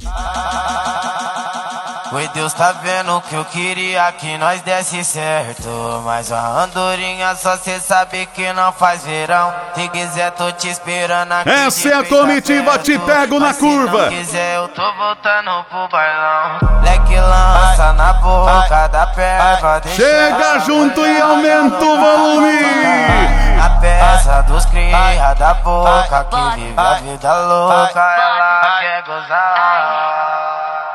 Oi, Deus tá vendo que eu queria que nós desse certo, mas a andorinha só cê sabe que não faz verão. Se quiser tô te esperando aqui. Essa é a comitiva Te Pego na Curva. Se não quiser eu tô voltando pro bailão. Leque lança na boca da perva. Chega junto e aumenta o volume. A peça dos cria da boca que vive a vida louca, ela quer gozar.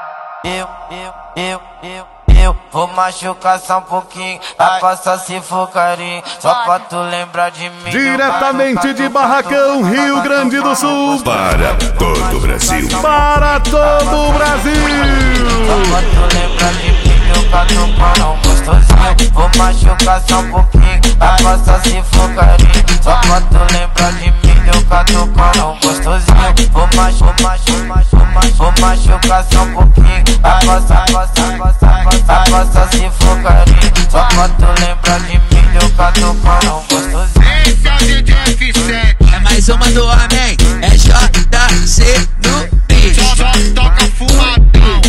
Eu vou machucar só um pouquinho, a costa se for carinho, só pra tu lembrar de mim. Diretamente de Barracão, Rio Grande do Sul. Para todo o Brasil. Para todo o Brasil. Só pra tu lembrar de mim, meu catucão gostosinho. Vou machucar só um pouquinho, a costa se for carinho, só pra tu lembrar de mim, meu catucão gostosinho. Vou machucar só um pouquinho, a costa se for carinho, só pra tu lembrar de mim, meu catucão gostosinho. Esse é o DJ F7. É mais uma do homem, é JC no beat. Só toca fumadão.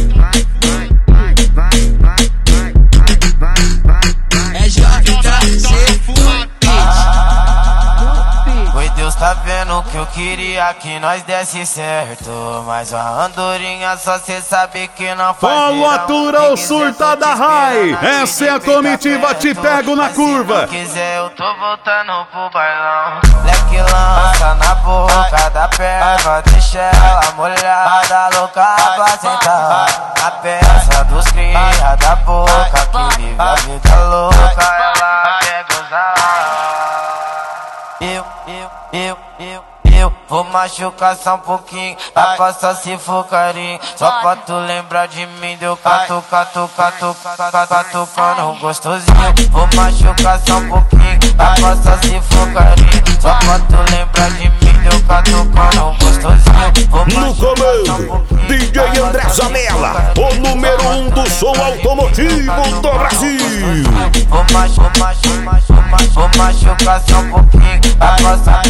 É JC fumadão. Oi, Deus tá vendo que eu queria que nós desse certo, mas a andorinha só cê sabe que não faz verão. Falatura ou surta da Rai. Essa é a comitiva Te Pego na Curva. Se quiser eu tô voltando pro bailão. Leque lança na boca da perva, deixa ela molhada, louca pra sentar. A peça dos cria da boca que vive a vida louca, ela quer gozar. Eu vou machucar só um pouquinho, a costa se for carinho, só pra tu lembrar de mim, deu catucando gostosinho. Vou machucar só um pouquinho, a costa se for carinho, só pra tu lembrar de mim, deu catucando gostosinho. No comando, DJ André Zanella, o número 1 do som automotivo do Brasil. Vou machucar só um pouquinho, a costa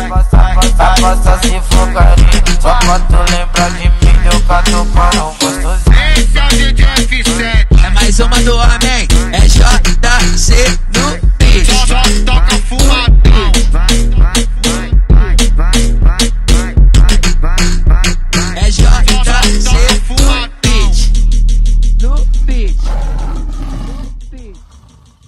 se for carinho, só pra tu lembrar de mim, meu catucão gostosinho. Esse é o DJ F7. É mais uma do homem, é JC